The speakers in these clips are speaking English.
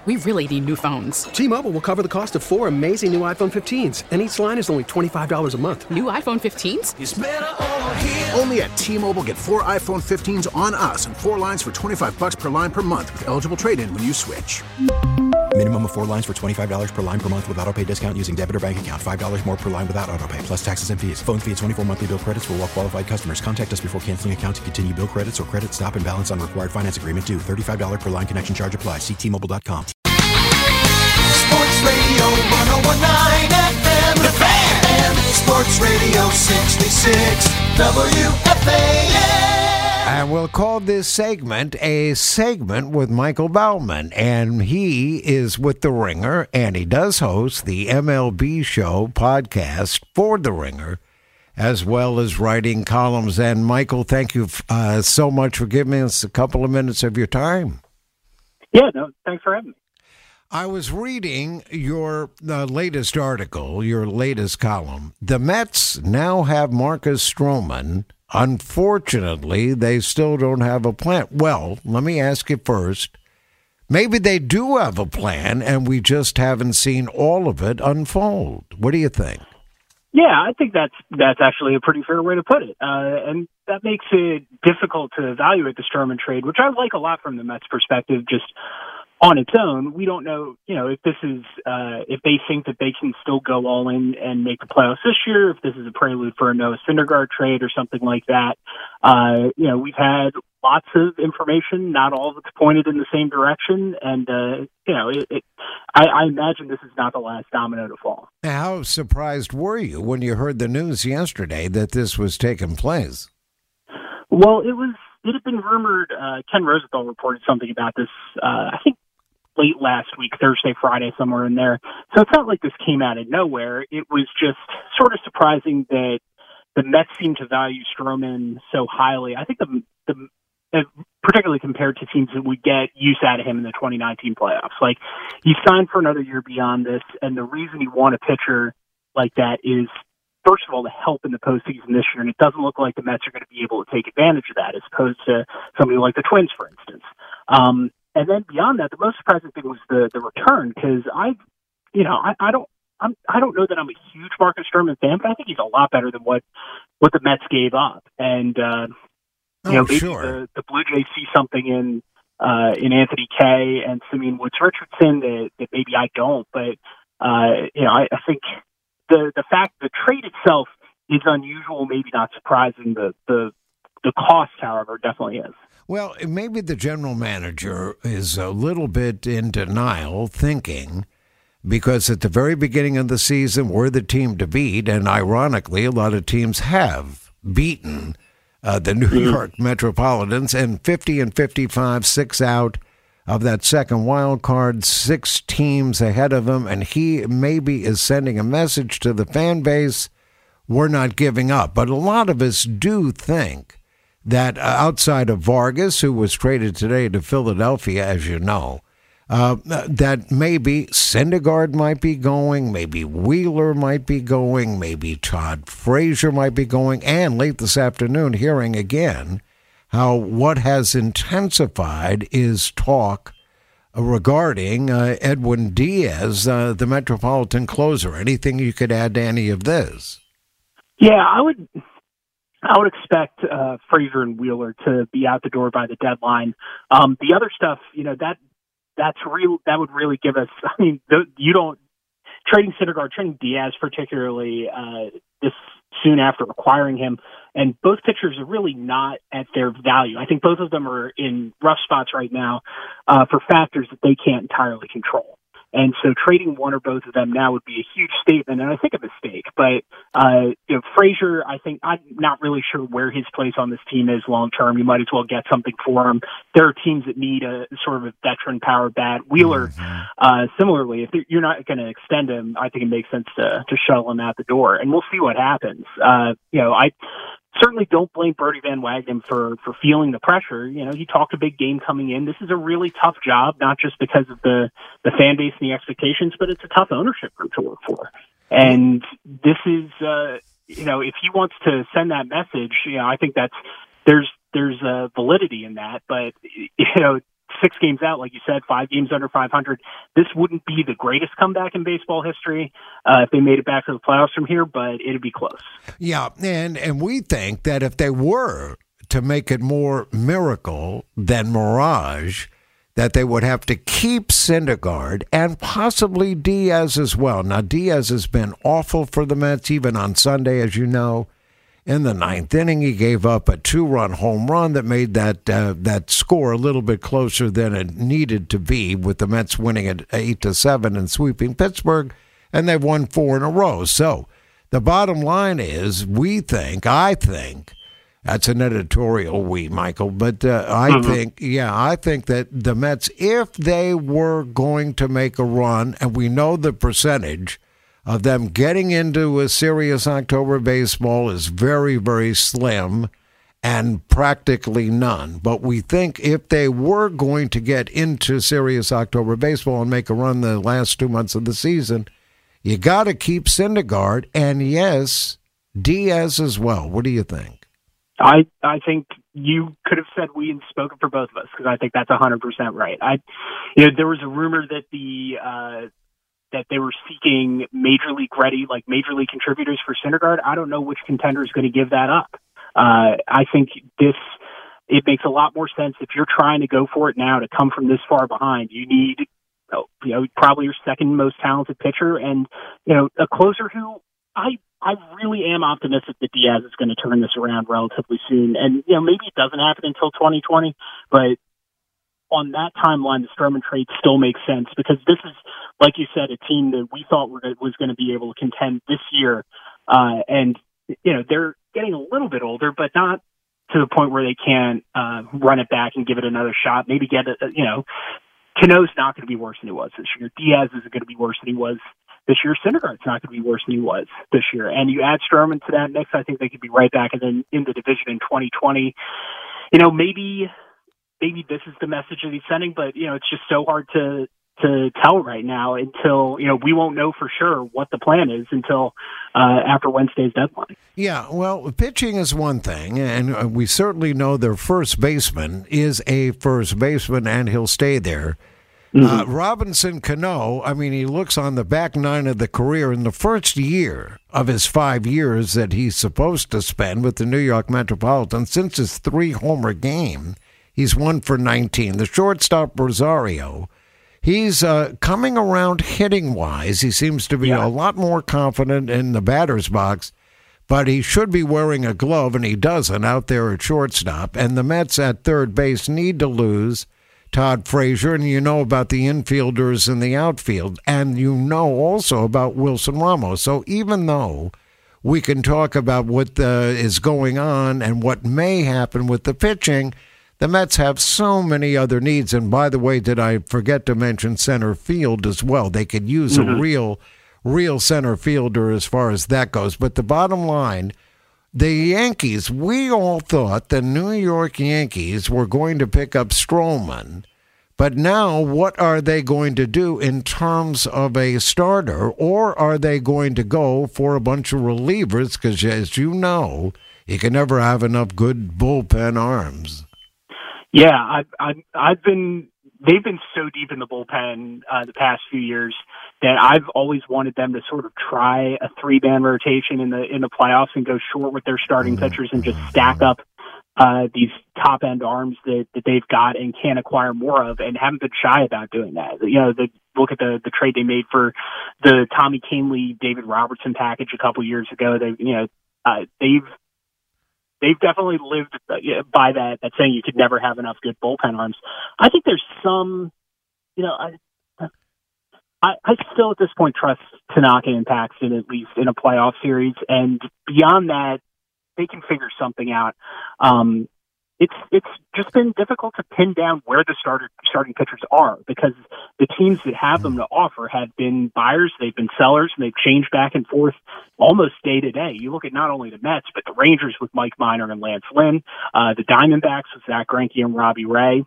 We really need new phones. T-Mobile will cover the cost of 4 amazing new iPhone 15s, and each line is only $25 a month. New iPhone 15s? It's better over here. Only at T-Mobile, get 4 iPhone 15s on us and 4 lines for $25 per line per month with eligible trade-in when you switch. Minimum of 4 lines for $25 per line per month with autopay discount using debit or bank account. $5 more per line without autopay, plus taxes and fees. Phone fee at 24 monthly bill credits for well-qualified customers. Contact us before canceling account to continue bill credits or credit stop and balance on required finance agreement due. $35 per line connection charge applies. See T-Mobile.com. Sports Radio 101.9 FM, The Fan, and Sports Radio 66, WFAN. And we'll call this segment a segment with Michael Baumann. And he is with The Ringer, and he does host the MLB Show podcast for The Ringer, as well as writing columns. And Michael, thank you so much for giving us a couple of minutes of your time. Yeah, no, thanks for having me. I was reading your latest article, your latest column. The Mets now have Marcus Stroman. Unfortunately, they still don't have a plan. Well, let me ask you first. Maybe they do have a plan, and we just haven't seen all of it unfold. What do you think? Yeah, I think that's actually a pretty fair way to put it. And that makes it difficult to evaluate the Stroman trade, which I like a lot from the Mets' perspective, just on its own. We don't know, if this is, if they think that they can still go all in and make the playoffs this year, if this is a prelude for a Noah Syndergaard trade or something like that. We've had lots of information, not all of it's pointed in the same direction. And, I imagine this is not the last domino to fall. How surprised were you when you heard the news yesterday that this was taking place? Well, it had been rumored. Ken Rosenthal reported something about this, I think, late last week, Thursday, Friday, somewhere in there. So it's not like this came out of nowhere. It was just sort of surprising that the Mets seem to value Stroman so highly. I think particularly compared to teams that would get use out of him in the 2019 playoffs. Like, he signed for another year beyond this, and the reason he won a pitcher like that is, first of all, the help in the postseason this year, and it doesn't look like the Mets are going to be able to take advantage of that, as opposed to somebody like the Twins, for instance. And then beyond that, the most surprising thing was the return, because I don't know that I'm a huge Marcus Stroman fan, but I think he's a lot better than what the Mets gave up. And maybe sure. the Blue Jays see something in Anthony Kay and Simeon Woods Richardson that maybe I don't. But I think the fact the trade itself is unusual, maybe not surprising. The cost, however, definitely is. Well, maybe the general manager is a little bit in denial, thinking, because at the very beginning of the season, we're the team to beat, and ironically, a lot of teams have beaten the New York Metropolitans, and 50 and 55, 6 out of that second wild card, 6 teams ahead of him, and he maybe is sending a message to the fan base, we're not giving up. But a lot of us do think that outside of Vargas, who was traded today to Philadelphia, as you know, that maybe Syndergaard might be going, maybe Wheeler might be going, maybe Todd Frazier might be going, and late this afternoon hearing again how what has intensified is talk regarding Edwin Diaz, the Metropolitan closer. Anything you could add to any of this? Yeah, I would expect Frazier and Wheeler to be out the door by the deadline. The other stuff, that's real. That would really give us. I mean, trading Syndergaard, trading Diaz, particularly this soon after acquiring him, and both pitchers are really not at their value. I think both of them are in rough spots right now for factors that they can't entirely control. And so trading one or both of them now would be a huge statement, and I think a mistake. But Frazier, I think I'm not really sure where his place on this team is long term. You might as well get something for him. There are teams that need a sort of a veteran power bat. Wheeler, similarly, if you're not going to extend him, I think it makes sense to shuttle him out the door, and we'll see what happens. I certainly don't blame Bertie Van Wagenen for feeling the pressure. He talked a big game coming in. This is a really tough job, not just because of the fan base and the expectations, but it's a tough ownership group to work for. And this is, if he wants to send that message, I think there's validity in that. But, 6 games out, like you said, 5 games under 500. This wouldn't be the greatest comeback in baseball history if they made it back to the playoffs from here, but it'd be close. Yeah, and we think that if they were to make it more miracle than mirage, that they would have to keep Syndergaard and possibly Diaz as well. Now, Diaz has been awful for the Mets, even on Sunday, as you know. In the 9th inning, he gave up a 2-run home run that made that score a little bit closer than it needed to be, with the Mets winning at 8-7 and sweeping Pittsburgh, and they've won 4 in a row. So the bottom line is, I think, that's an editorial Michael, but I think that the Mets, if they were going to make a run, and we know the percentage of them getting into a serious October baseball is very, very slim and practically none. But we think if they were going to get into serious October baseball and make a run the last 2 months of the season, you got to keep Syndergaard and, yes, Diaz as well. What do you think? I think you could have said we and spoken for both of us, because I think that's 100% right. There was a rumor that that they were seeking major league ready, like major league contributors for Syndergaard. I don't know which contender is going to give that up. I think it makes a lot more sense if you're trying to go for it now to come from this far behind. You need, probably your second most talented pitcher and, a closer who I really am optimistic that Diaz is going to turn this around relatively soon. And, maybe it doesn't happen until 2020, but on that timeline, the Stroman trade still makes sense, because this is, like you said, a team that we thought was going to be able to contend this year. And, they're getting a little bit older, but not to the point where they can't run it back and give it another shot. Maybe get it, Cano's not going to be worse than he was this year. Diaz isn't going to be worse than he was this year. Syndergaard's not going to be worse than he was this year. And you add Stroman to that mix, I think they could be right back in the division in 2020. Maybe this is the message that he's sending, but, it's just so hard to tell right now until, we won't know for sure what the plan is until after Wednesday's deadline. Yeah, well, pitching is one thing, and we certainly know their first baseman is a first baseman, and he'll stay there. Robinson Cano, he looks on the back 9 of the career in the first year of his 5 years that he's supposed to spend with the New York Metropolitans. Since his 3-homer game, he's 1 for 19. The shortstop, Rosario, he's coming around hitting-wise. He seems to be a lot more confident in the batter's box, but he should be wearing a glove, and he doesn't out there at shortstop. And the Mets at third base need to lose Todd Frazier, and you know about the infielders in the outfield, and you know also about Wilson Ramos. So even though we can talk about what is going on and what may happen with the pitching, the Mets have so many other needs. And by the way, did I forget to mention center field as well? They could use a real center fielder as far as that goes. But the bottom line, the Yankees, we all thought the New York Yankees were going to pick up Stroman. But now what are they going to do in terms of a starter? Or are they going to go for a bunch of relievers? Because as you know, you can never have enough good bullpen arms. Yeah, they've been so deep in the bullpen the past few years that I've always wanted them to sort of try a 3-man rotation in the playoffs and go short with their starting pitchers and just stack up these top end arms that they've got and can acquire more of, and haven't been shy about doing that. Look at the trade they made for the Tommy Kahnle, David Robertson package a couple years ago. They've definitely lived by that saying you could never have enough good bullpen arms. I think there's some, I still at this point trust Tanaka and Paxton at least in a playoff series, and beyond that, they can figure something out. It's just been difficult to pin down where the starting pitchers are, because the teams that have them to offer have been buyers, they've been sellers, and they've changed back and forth almost day to day. You look at not only the Mets, but the Rangers with Mike Minor and Lance Lynn, the Diamondbacks with Zach Greinke and Robbie Ray.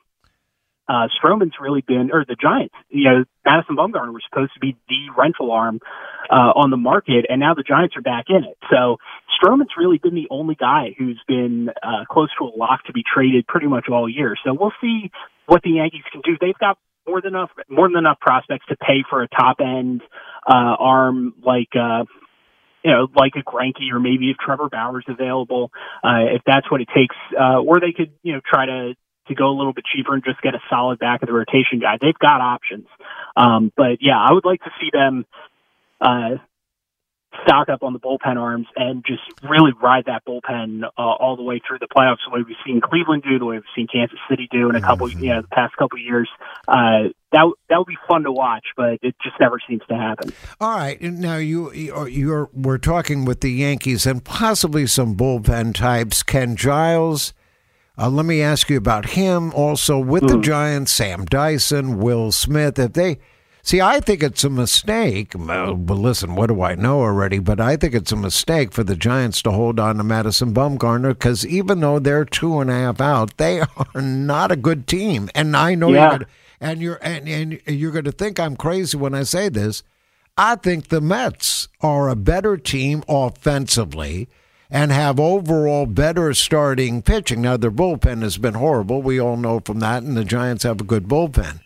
Stroman's really been, or the Giants, Madison Bumgarner was supposed to be the rental arm on the market, and now the Giants are back in it. So Stroman's really been the only guy who's been close to a lock to be traded pretty much all year. So we'll see what the Yankees can do. They've got more than enough prospects to pay for a top end arm like like a Greinke, or maybe if Trevor Bauer's available, if that's what it takes, or they could try to go a little bit cheaper and just get a solid back of the rotation guy. They've got options, but yeah, I would like to see them stock up on the bullpen arms and just really ride that bullpen all the way through the playoffs, the way we've seen Cleveland do, the way we've seen Kansas City do in a couple, the past couple of years. That would be fun to watch, but it just never seems to happen. All right, now we're talking with the Yankees and possibly some bullpen types. Ken Giles, let me ask you about him. Also with the Giants, Sam Dyson, Will Smith. If they see, I think it's a mistake. Well, listen, what do I know already? But I think it's a mistake for the Giants to hold on to Madison Bumgarner, because even though they're 2.5 out, they are not a good team. And I know you're going to think I'm crazy when I say this. I think the Mets are a better team offensively and have overall better starting pitching. Now, their bullpen has been horrible. We all know from that, and the Giants have a good bullpen.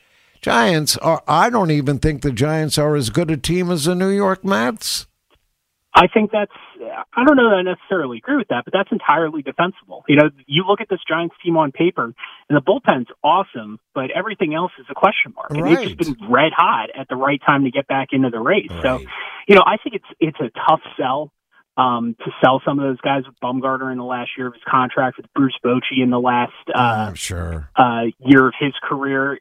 I don't even think the Giants are as good a team as the New York Mets. I think I don't know that I necessarily agree with that, but that's entirely defensible. You look at this Giants team on paper, and the bullpen's awesome, but everything else is a question mark. And they've just been red hot at the right time to get back into the race. Right. So, I think it's a tough sell to sell some of those guys with Bumgarner in the last year of his contract, with Bruce Bochy in the last year of his career.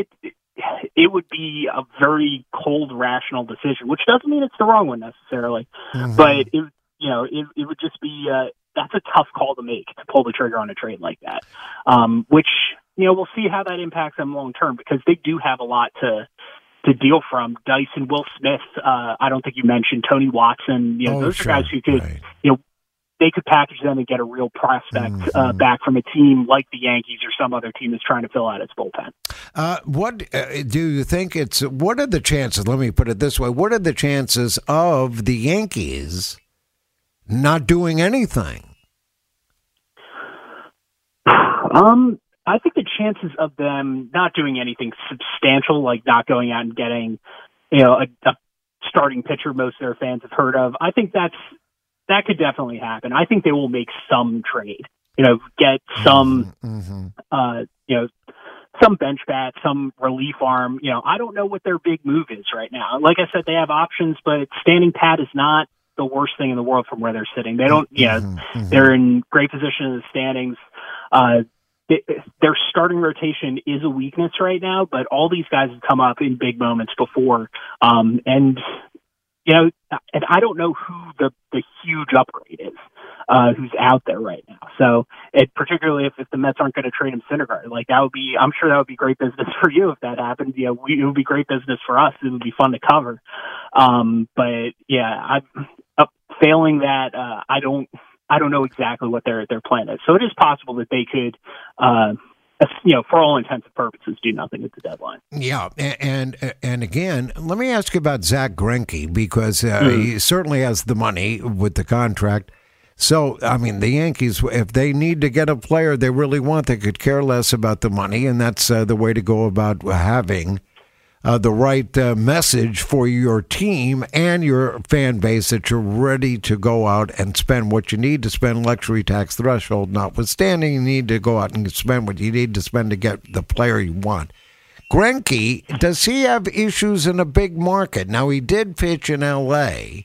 It would be a very cold, rational decision, which doesn't mean it's the wrong one necessarily, but it would just be that's a tough call to make, to pull the trigger on a trade like that. Which we'll see how that impacts them long term, because they do have a lot to deal from. Dyson, Will Smith. I don't think you mentioned Tony Watson. Those are guys who could they could package them and get a real prospect back from a team like the Yankees or some other team that's trying to fill out its bullpen. What do you think what are the chances, let me put it this way, what are the chances of the Yankees not doing anything? I think the chances of them not doing anything substantial, like not going out and getting, a starting pitcher most of their fans have heard of, I think that could definitely happen. I think they will make some trade, get some, some bench bat, some relief arm. I don't know what their big move is right now. Like I said, they have options, but standing pat is not the worst thing in the world from where they're sitting. They don't, they're in great position in the standings. Their starting rotation is a weakness right now, but all these guys have come up in big moments before. And I don't know who the huge upgrade is, who's out there right now. So, particularly if the Mets aren't going to trade him Syndergaard, I'm sure that would be great business for you if that happened. It would be great business for us. It would be fun to cover. But yeah, failing that, I don't know exactly what their plan is. So it is possible that they could, for all intents and purposes, do nothing at the deadline. Yeah, and again, let me ask you about Zach Greinke, because he certainly has the money with the contract. So, I mean, the Yankees, if they need to get a player they really want, they could care less about the money, and that's the way to go about having the right message for your team and your fan base, that you're ready to go out and spend what you need to spend, luxury tax threshold notwithstanding. You need to go out and spend what you need to spend to get the player you want. Greinke, does he have issues in a big market? Now, he did pitch in L.A.,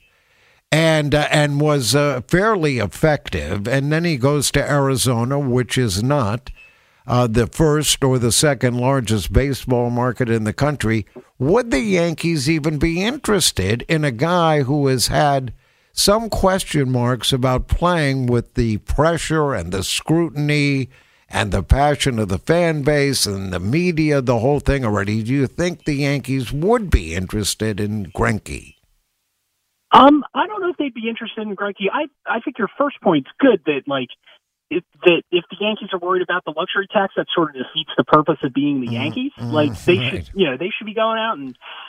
and was fairly effective, and then he goes to Arizona, which is not the first or the second largest baseball market in the country. Would the Yankees even be interested in a guy who has had some question marks about playing with the pressure and the scrutiny and the passion of the fan base and the media, the whole thing already? Do you think the Yankees would be interested in Greinke? I don't know if they'd be interested in Greinke. I think your first point's good, that if the Yankees are worried about the luxury tax, that sort of defeats the purpose of being the Yankees. They should be going out and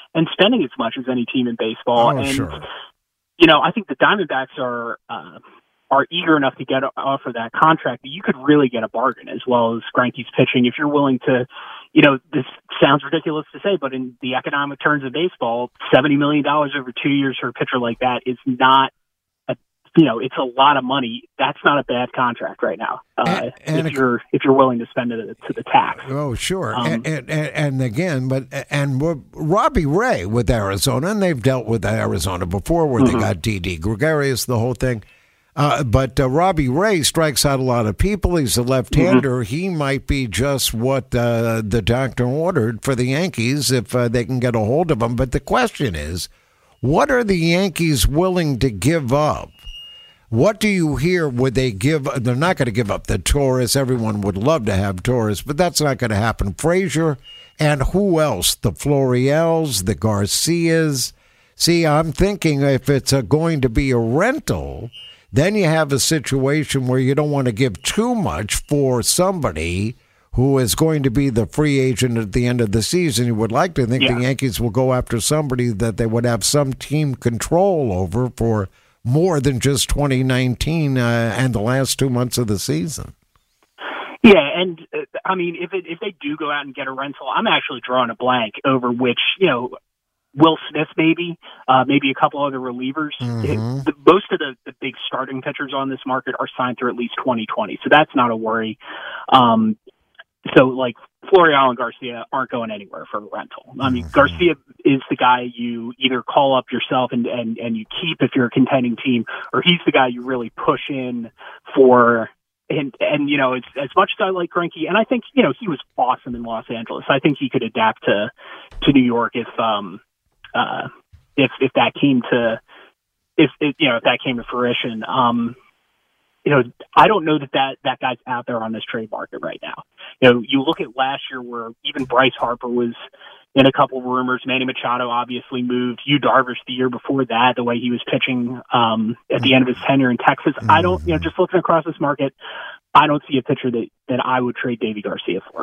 and spending as much as any team in baseball. Oh, and sure. I think the Diamondbacks are eager enough to get offer that contract that you could really get a bargain as well as Greinke's pitching if you're willing to. This sounds ridiculous to say, but in the economic terms of baseball, $70 million over 2 years for a pitcher like that is not. It's a lot of money. That's not a bad contract right now. If you're willing to spend it to the tax. Oh, sure. And again, Robbie Ray with Arizona, and they've dealt with Arizona before where they got Didi Gregorius, the whole thing. But Robbie Ray strikes out a lot of people. He's a left-hander. He might be just what the doctor ordered for the Yankees if they can get a hold of him. But the question is, what are the Yankees willing to give up? What do you hear? Would they give? They're not going to give up the Torres. Everyone would love to have Torres, but that's not going to happen. Frazier and who else? The Florials, the Garcias. See, I'm thinking if it's going to be a rental, then you have a situation where you don't want to give too much for somebody who is going to be the free agent at the end of the season. You would like to think the Yankees will go after somebody that they would have some team control over for more than just 2019 and the last 2 months of the season. Yeah, and if they do go out and get a rental, I'm actually drawing a blank over which, Will Smith maybe a couple other relievers. Most of the big starting pitchers on this market are signed through at least 2020, so that's not a worry. So like Florial and Garcia aren't going anywhere for a rental. Garcia is the guy you either call up yourself and you keep if you're a contending team, or he's the guy you really push in for. And it's as much as I like Greinke, and I think he was awesome in Los Angeles. I think he could adapt to New York if that came to if that came to fruition. I don't know that guy's out there on this trade market right now. You look at last year where even Bryce Harper was in a couple of rumors. Manny Machado obviously moved. Yu Darvish the year before that, the way he was pitching at the end of his tenure in Texas. I don't, just looking across this market, I don't see a pitcher that I would trade Deivi Garcia for.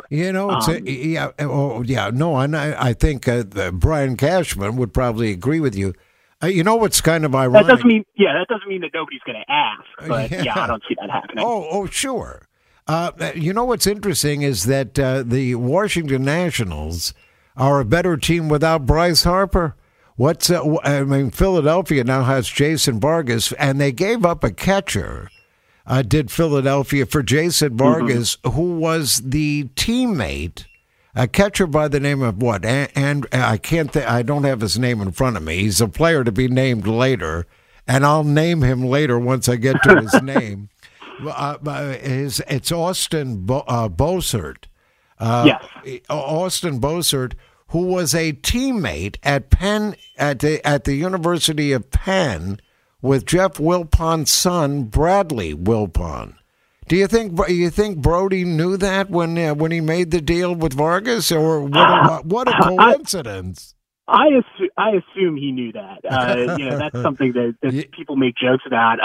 I think Brian Cashman would probably agree with you. What's kind of ironic? That doesn't mean that nobody's going to ask, but I don't see that happening. Oh, sure. What's interesting is that the Washington Nationals are a better team without Bryce Harper. Philadelphia now has Jason Vargas, and they gave up a catcher. Did Philadelphia for Jason Vargas, who was the teammate. A catcher by the name of what? And I don't have his name in front of me. He's a player to be named later, and I'll name him later once I get to his name. It's Austin Bossert. Yes, Austin Bossert, who was a teammate at Penn at the University of Penn with Jeff Wilpon's son, Bradley Wilpon. Do you think Brody knew that when he made the deal with Vargas, or what a coincidence? I assume he knew that. That's something that people make jokes about.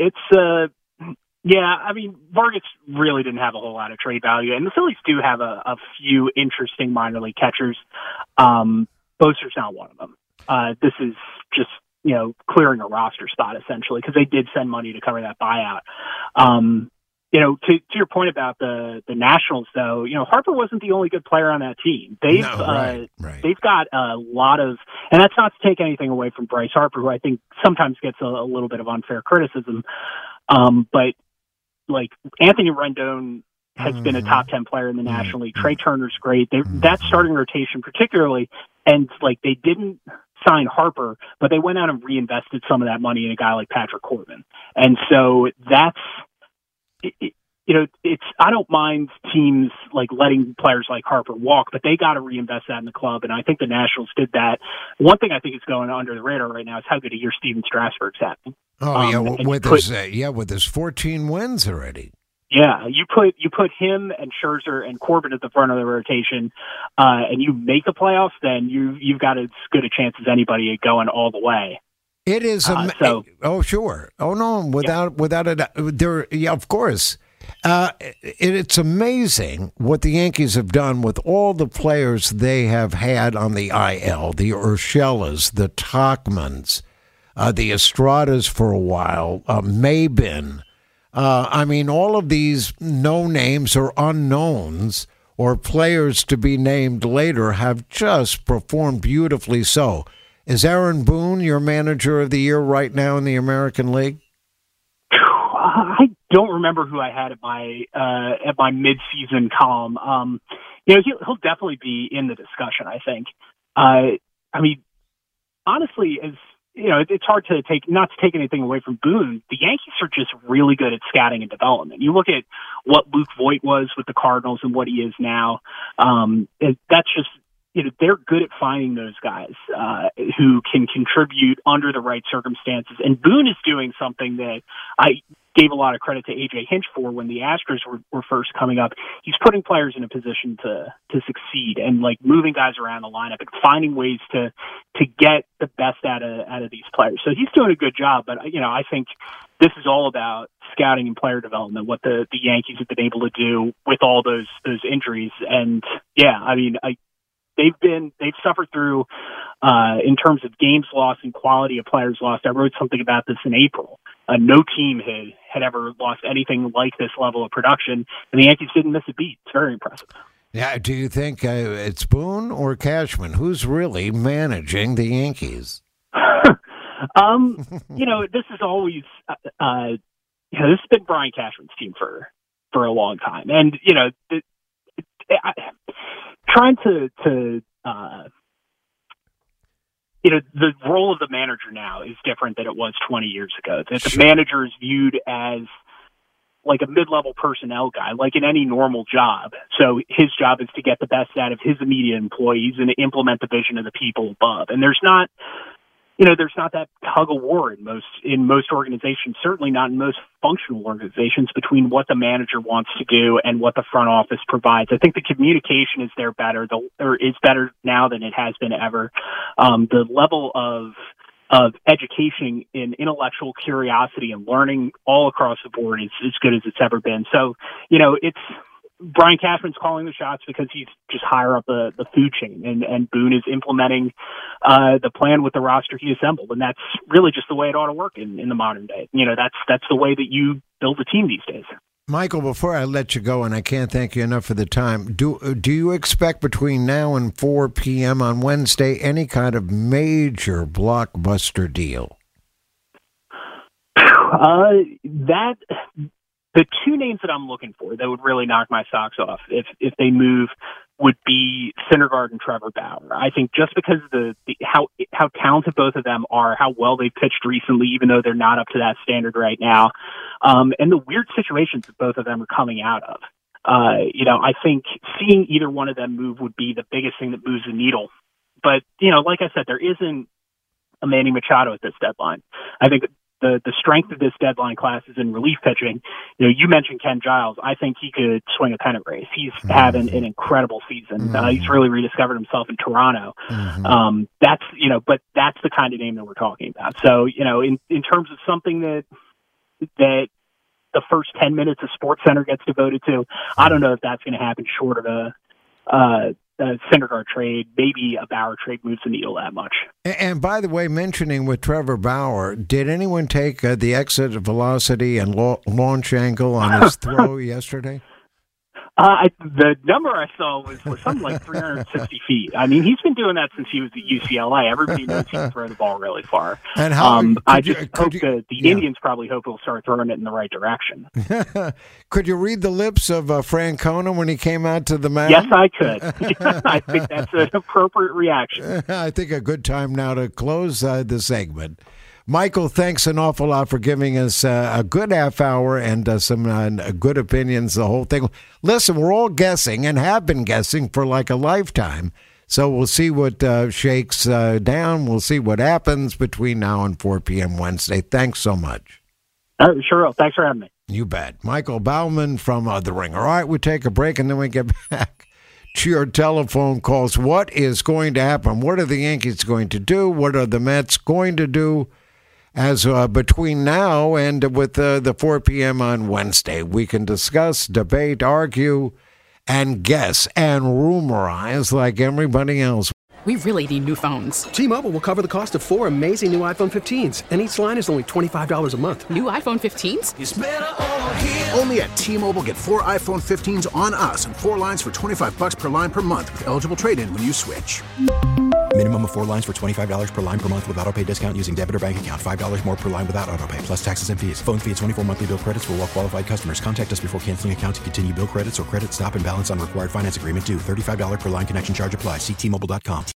Vargas really didn't have a whole lot of trade value, and the Phillies do have a few interesting minor league catchers. Boser's not one of them. This is just clearing a roster spot essentially because they did send money to cover that buyout. To your point about the Nationals, though, Harper wasn't the only good player on that team. They've got a lot of, and that's not to take anything away from Bryce Harper, who I think sometimes gets a little bit of unfair criticism. But like Anthony Rendon has been a top 10 player in the National League. Trey Turner's great. That starting rotation particularly, and like they didn't sign Harper, but they went out and reinvested some of that money in a guy like Patrick Corbin. And so that's, I don't mind teams like letting players like Harper walk, but they got to reinvest that in the club. And I think the Nationals did that. One thing I think is going under the radar right now is how good a year Steven Strasburg's having. With his 14 wins already. Yeah, you put him and Scherzer and Corbin at the front of the rotation, and you make the playoffs, then you've got as good a chance as anybody at going all the way. It is sure. Oh no, without a doubt. Of course. It's amazing what the Yankees have done with all the players they have had on the IL, the Urshela's, the Tachmans, the Estradas for a while, Maybin. I mean, all of these no names or unknowns or players to be named later have just performed beautifully so. Is Aaron Boone your manager of the year right now in the American League? I don't remember who I had at my mid-season column. He'll definitely be in the discussion, I think. I mean, honestly, it's hard to not to take anything away from Boone. The Yankees are just really good at scouting and development. You look at what Luke Voit was with the Cardinals and what he is now. That's just, they're good at finding those guys who can contribute under the right circumstances. And Boone is doing something that I gave a lot of credit to A.J. Hinch for when the Astros were first coming up. He's putting players in a position to succeed and like moving guys around the lineup and finding ways to get the best out of these players. So he's doing a good job. But I think this is all about scouting and player development. What the Yankees have been able to do with all those injuries. And yeah, I mean, they've suffered through in terms of games lost and quality of players lost. I wrote something about this in April. No team had ever lost anything like this level of production, and the Yankees didn't miss a beat. It's very impressive. Yeah, do you think it's Boone or Cashman? Who's really managing the Yankees? This is always this has been Brian Cashman's team for a long time, and trying to the role of the manager now is different than it was 20 years ago. That the manager is viewed as like a mid-level personnel guy, like in any normal job. So his job is to get the best out of his immediate employees and to implement the vision of the people above. And there's not that tug of war in most organizations, certainly not in most functional organizations, between what the manager wants to do and what the front office provides. I think the communication is is better now than it has been ever. The level of education in intellectual curiosity and learning all across the board is as good as it's ever been. So, it's Brian Cashman's calling the shots because he's just higher up the food chain, and Boone is implementing the plan with the roster he assembled, and that's really just the way it ought to work in the modern day. That's the way that you build a team these days. Michael, before I let you go, and I can't thank you enough for the time, do you expect between now and 4 p.m. on Wednesday any kind of major blockbuster deal? The two names that I'm looking for that would really knock my socks off if they move would be Syndergaard and Trevor Bauer. I think just because of how talented both of them are, how well they pitched recently, even though they're not up to that standard right now, and the weird situations that both of them are coming out of. I think seeing either one of them move would be the biggest thing that moves the needle. But, like I said, there isn't a Manny Machado at this deadline. I think the strength of this deadline class is in relief pitching. You mentioned Ken Giles. I think he could swing a pennant race. He's having an incredible season. He's really rediscovered himself in Toronto. But that's the kind of name that we're talking about. So, in terms of something that the first 10 minutes of SportsCenter gets devoted to, I don't know if that's going to happen short of a Syndergaard trade. Maybe a Bauer trade moves the needle that much. And by the way, mentioning with Trevor Bauer, did anyone take the exit velocity and launch angle on his throw yesterday? The number I saw was something like 360 feet. I mean, he's been doing that since he was at UCLA. Everybody knows he can throw the ball really far. And how? I just hope the Indians probably hope he'll start throwing it in the right direction. Could you read the lips of Francona when he came out to the mound? Yes, I could. I think that's an appropriate reaction. I think a good time now to close the segment. Michael, thanks an awful lot for giving us a good half hour and some good opinions, the whole thing. Listen, we're all guessing and have been guessing for like a lifetime. So we'll see what shakes down. We'll see what happens between now and 4 p.m. Wednesday. Thanks so much. Sure will. Thanks for having me. You bet. Michael Baumann from The Ringer. All right, we take a break and then we get back to your telephone calls. What is going to happen? What are the Yankees going to do? What are the Mets going to do? as between now and with the 4 p.m. on Wednesday. We can discuss, debate, argue, and guess and rumorize like everybody else. We really need new phones. T-Mobile will cover the cost of 4 amazing new iPhone 15s, and each line is only $25 a month. New iPhone 15s? It's better over here. Only at T-Mobile, get 4 iPhone 15s on us and 4 lines for $25 per line per month with eligible trade-in when you switch. Minimum of 4 lines for $25 per line per month with auto pay discount using debit or bank account. $5 more per line without auto pay, plus taxes and fees. Phone fee at 24 monthly bill credits for well-qualified customers. Contact us before canceling account to continue bill credits or credit stop and balance on required finance agreement due. $35 per line connection charge applies. See T-Mobile.com.